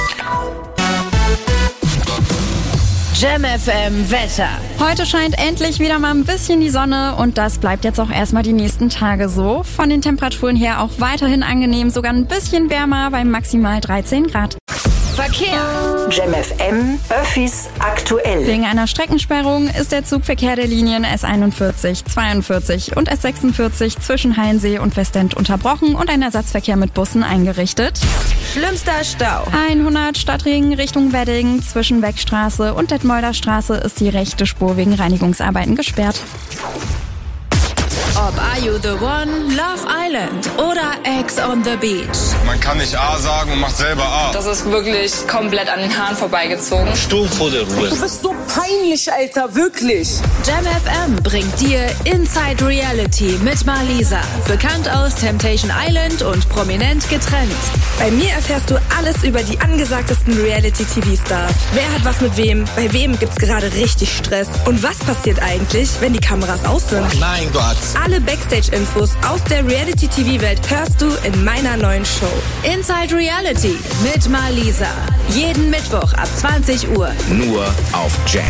JamFM Wetter. Heute scheint endlich wieder mal ein bisschen die Sonne und das bleibt jetzt auch erstmal die nächsten Tage so. Von den Temperaturen her auch weiterhin angenehm, sogar ein bisschen wärmer bei maximal 13 Grad. Verkehr. JamFM Öffis aktuell. Wegen einer Streckensperrung ist der Zugverkehr der Linien S41, 42 und S46 zwischen Hallensee und Westend unterbrochen und ein Ersatzverkehr mit Bussen eingerichtet. Schlimmster Stau. 100 Stadtring Richtung Wedding zwischen Beckstraße und Detmolder Straße ist die rechte Spur wegen Reinigungsarbeiten gesperrt. Ob Are You The One, Love Island oder Ex on the Beach. Man kann nicht A sagen und macht selber A. Das ist wirklich komplett an den Haaren vorbeigezogen. Stuhl vor der Ruhe. Du bist so peinlich, Alter, wirklich. JamFM bringt dir Inside Reality mit Marlisa. Bekannt aus Temptation Island und prominent getrennt. Bei mir erfährst du alles über die angesagtesten Reality-TV-Stars. Wer hat was mit wem? Bei wem gibt's gerade richtig Stress? Und was passiert eigentlich, wenn die Kameras aus sind? Mein Gott. Alle Backstage-Infos aus der Reality-TV-Welt hörst du in meiner neuen Show. Inside Reality mit Marlisa. Jeden Mittwoch ab 20 Uhr. Nur auf Jam.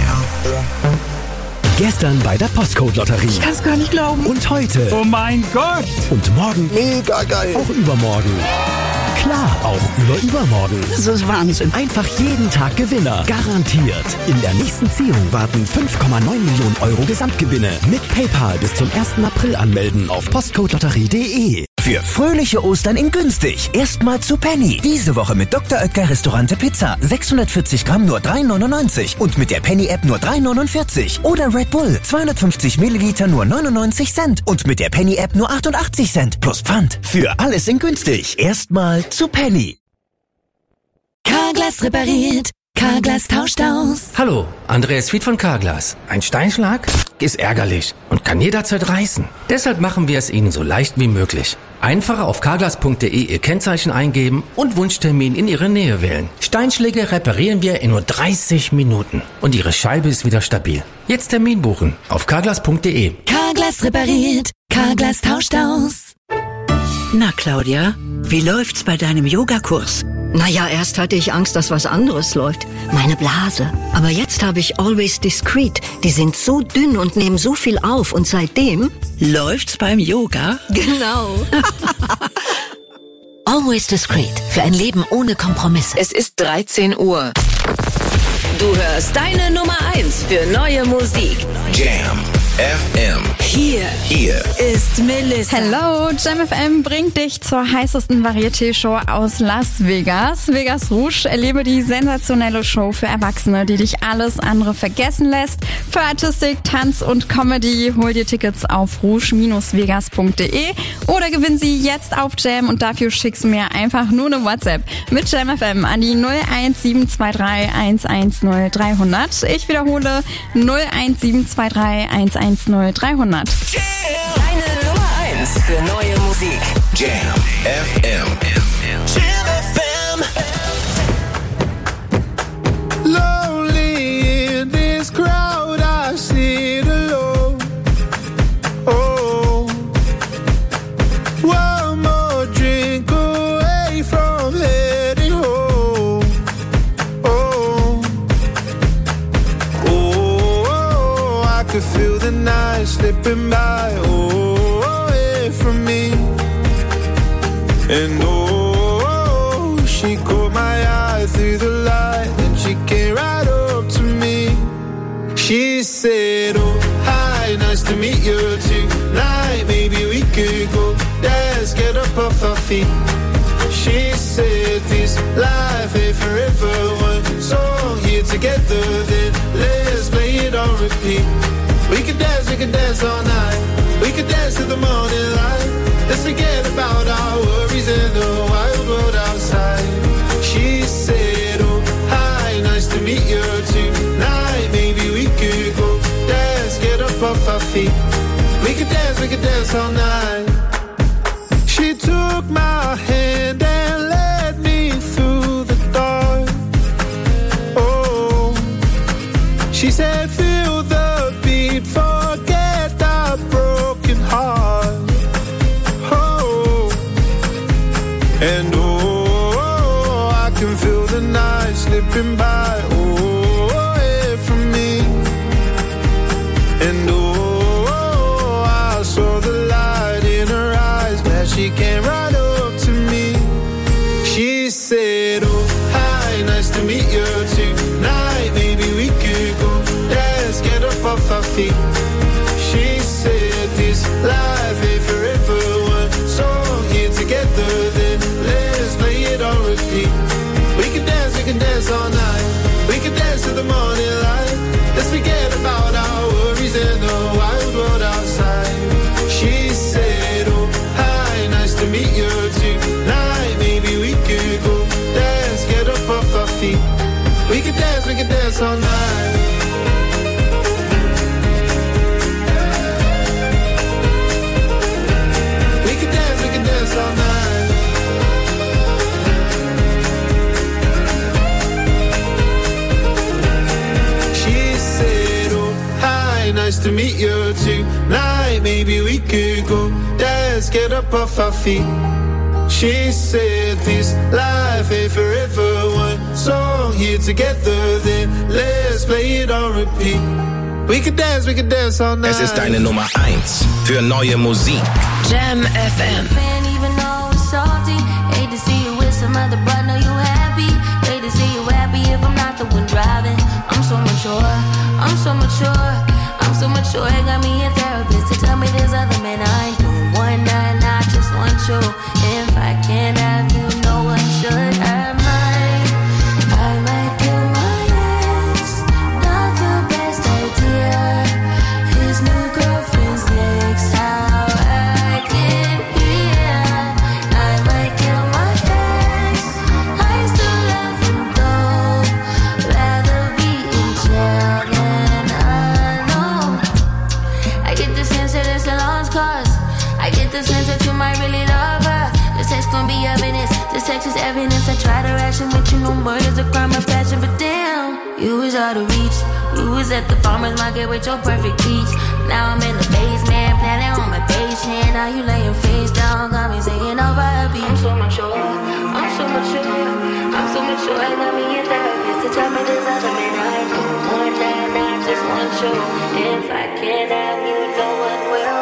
Gestern bei der Postcode-Lotterie. Ich kann's gar nicht glauben. Und heute. Oh mein Gott. Und morgen. Mega geil. Auch übermorgen. Klar, auch übermorgen. Das ist Wahnsinn. Einfach jeden Tag Gewinner. Garantiert. In der nächsten Ziehung warten 5,9 Millionen Euro Gesamtgewinne. Mit PayPal bis zum 1. April anmelden auf postcodelotterie.de. Für fröhliche Ostern in günstig. Erstmal zu Penny. Diese Woche mit Dr. Oetker Restaurante Pizza. 640 Gramm nur 3,99. Und mit der Penny-App nur 3,49. Oder Red Bull. 250 Milliliter nur 99 Cent. Und mit der Penny-App nur 88 Cent. Plus Pfand. Für alles in günstig. Erstmal zu Penny. Carglass repariert. Carglass tauscht aus. Hallo, Andreas Fied von Carglass. Ein Steinschlag ist ärgerlich und kann jederzeit reißen. Deshalb machen wir es Ihnen so leicht wie möglich. Einfach auf carglass.de Ihr Kennzeichen eingeben und Wunschtermin in Ihre Nähe wählen. Steinschläge reparieren wir in nur 30 Minuten und Ihre Scheibe ist wieder stabil. Jetzt Termin buchen auf carglass.de. Carglass repariert. Carglass tauscht aus. Na Claudia, wie läuft's bei deinem Yogakurs? Naja, erst hatte ich Angst, dass was anderes läuft. Meine Blase. Aber jetzt habe ich Always Discreet. Die sind so dünn und nehmen so viel auf. Und seitdem... Läuft's beim Yoga? Genau. Always Discreet. Für ein Leben ohne Kompromisse. Es ist 13 Uhr. Du hörst deine Nummer 1 für neue Musik. Jam FM. Hier ist Melissa. Hello, JamFM bringt dich zur heißesten Varieté-Show aus Las Vegas. Vegas Rouge, erlebe die sensationelle Show für Erwachsene, die dich alles andere vergessen lässt. Für Artistik, Tanz und Comedy hol dir Tickets auf rouge-vegas.de oder gewinn sie jetzt auf Jam und dafür schickst du mir einfach nur eine WhatsApp mit JamFM an die 01723 110 300. Ich wiederhole 01723 110 300. Deine Nummer 1 für neue Musik. Jam FM. could feel the night slipping by, away from me. And oh, she caught my eye through the light, and she came right up to me. She said, oh, hi, nice to meet you tonight. Maybe we could go dance, get up off our feet. She said, this life ain't forever. One song here together, then let's play it on repeat. We could dance all night. We could dance to the morning light. Let's forget about our worries in the wild world outside. She said, oh, hi, nice to meet you tonight. Maybe we could go dance, get up off our feet. We could dance all night. She took my hand and led me through the dark. Oh, she said, feel the beat, forget our broken heart. Oh, and oh, I can feel the night slipping by, away from me. And oh, I saw the light in her eyes, glad she came right up to me. She said, oh, hi, nice to meet you tonight. Maybe we could go dance, get up off our feet. She said, this life ain't forever. One song here together, then let's play it on repeat. We can dance all night. We can dance to the morning light. Let's forget about our worries in the wild world outside. She said, oh, hi, nice to meet you tonight. Maybe we could go dance, get up off our feet. We can dance all night. We can dance all night. She said, oh, hi, nice to meet you tonight. Maybe we could go dance, get up off our feet. She said, this life ain't forever. One song here together, then let's play it on repeat. We could dance all night. Es ist deine Nummer 1 für neue Musik. Jam FM. Even though it's salty, hate to see you with some other, but know you happy. Hate to see you happy if I'm not the one driving. I'm so mature, I'm so mature, I'm so mature. It got me a therapist to tell me there's other men I ain't doing one night, I just want you. If I can't have you, no one should. I might kill my ex. Not the best idea. His new girlfriend's next. How I get here. I might kill my ex. I still love him though. Rather be in jail than alone. I get the sense that it's a lost cause. I get the sense that you might really love her. This text gon' be evidence. This text is evidence. I try to ration with you, no murder's a crime of passion, but damn, you was out of reach. You was at the farmer's market with your perfect peach. Now I'm in the basement, planning on my patient. Now you laying face down, got me singing over a beat. I'm so mature, I'm so mature, I'm so mature. I got me a therapist to tell me there's other men I ain't doing one night, I just want you. If I can't have you, no one will.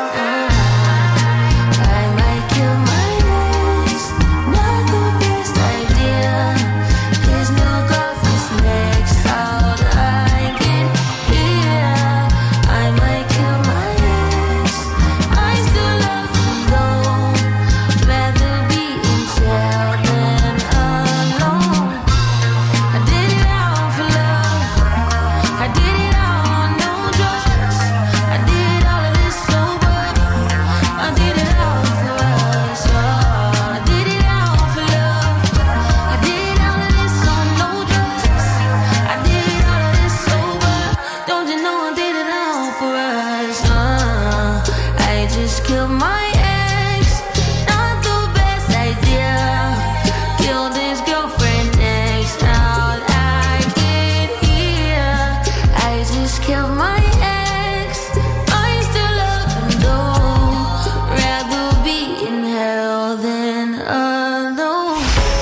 I might kill my ex, not the best idea. His new girlfriend's next. How'd I get here? I might kill my ex. I still love him though. Rather be in jail than alone. I did it all for love. I did it all on no drugs. I did all of this sober. I did it all for us. I did it all for love. I did all of this on no drugs. I did all of this sober. Don't you know I did it all for us? I just killed my ex. Not the best idea. Killed his girlfriend next. How'd I get here? I just killed my ex. I still love him though. Rather be in hell than alone.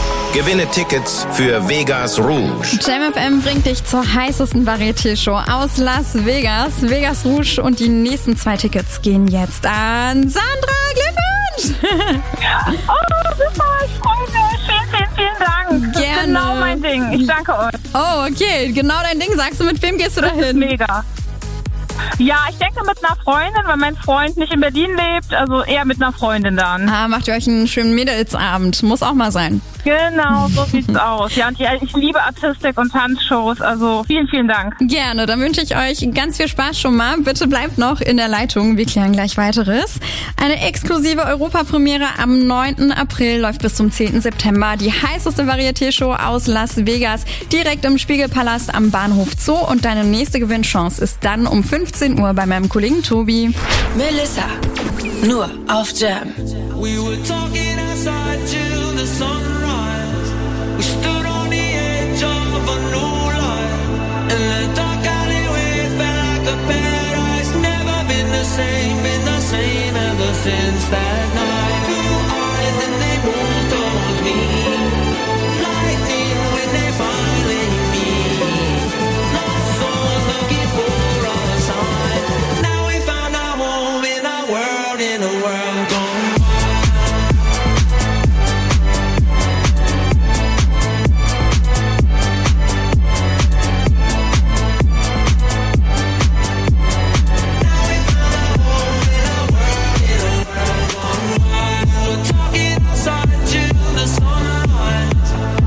Gewinne Tickets für Vegas Rouge. Jam FM bringt dich zur heißesten Varieté-Show aus Las Vegas. Vegas Rouge, und die nächsten 2 Tickets gehen jetzt an Sandra. Glückwunsch! Oh, super, ich freue mich. Vielen Dank. Das ist genau mein Ding. Ich danke euch. Oh, okay, genau dein Ding. Sagst du, mit wem gehst du da hin? Mega. Ja, ich denke mit einer Freundin, weil mein Freund nicht in Berlin lebt, also eher mit einer Freundin dann. Macht ihr euch einen schönen Mädelsabend. Muss auch mal sein. Genau, so sieht's aus. Ja, und ich liebe Artistik und Tanzshows, also vielen Dank. Gerne, dann wünsche ich euch ganz viel Spaß schon mal. Bitte bleibt noch in der Leitung, wir klären gleich Weiteres. Eine exklusive Europapremiere am 9. April läuft bis zum 10. September. Die heißeste Varieté-Show aus Las Vegas, direkt im Spiegelpalast am Bahnhof Zoo. Und deine nächste Gewinnchance ist dann um 15 Uhr bei meinem Kollegen Tobi. Melissa, nur auf Jam. We were talking outside till the sunrise. We stood on the edge of a new life. In the dark alleyway, felt like a paradise. Never been the same ever since that.